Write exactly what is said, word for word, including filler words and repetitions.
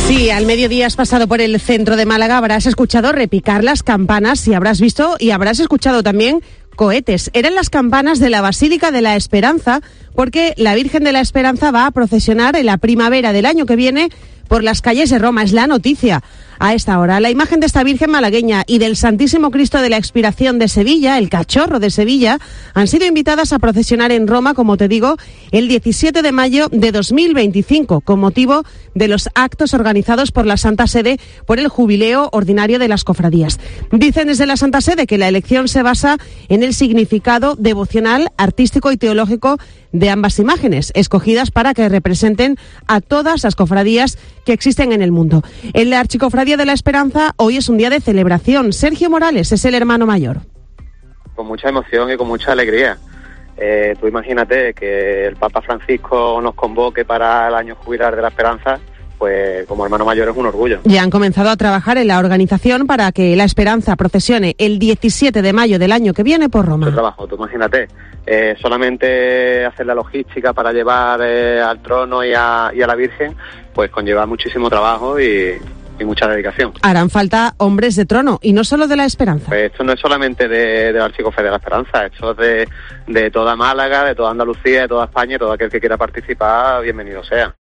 Sí, al mediodía has pasado por el centro de Málaga, habrás escuchado repicar las campanas y habrás visto y habrás escuchado también cohetes. Eran las campanas de la Basílica de la Esperanza, porque la Virgen de la Esperanza va a procesionar en la primavera del año que viene por las calles de Roma. Es la noticia a esta hora. La imagen de esta Virgen malagueña y del Santísimo Cristo de la Expiración de Sevilla, el Cachorro de Sevilla, han sido invitadas a procesionar en Roma, como te digo, el diecisiete de mayo de dos mil veinticinco, con motivo de los actos organizados por la Santa Sede por el jubileo ordinario de las cofradías. Dicen desde la Santa Sede que la elección se basa en el significado devocional, artístico y teológico de ambas imágenes, escogidas para que representen a todas las cofradías que existen en el mundo. En la Archicofradía de la Esperanza hoy es un día de celebración. Sergio Morales es el hermano mayor. Con mucha emoción y con mucha alegría. Eh, tú imagínate que el Papa Francisco nos convoque para el año jubilar de la Esperanza, pues como hermano mayor es un orgullo. Ya han comenzado a trabajar en la organización para que la Esperanza procesione el diecisiete de mayo del año que viene por Roma. Mucho trabajo, tú imagínate. Eh, solamente hacer la logística para llevar eh, al trono y a, y a la Virgen, pues conlleva muchísimo trabajo y, y mucha dedicación. Harán falta hombres de trono, y no solo de la Esperanza. Pues esto no es solamente de, de la Archicofradía de la Esperanza, esto es de, de toda Málaga, de toda Andalucía, de toda España, y todo aquel que quiera participar, bienvenido sea.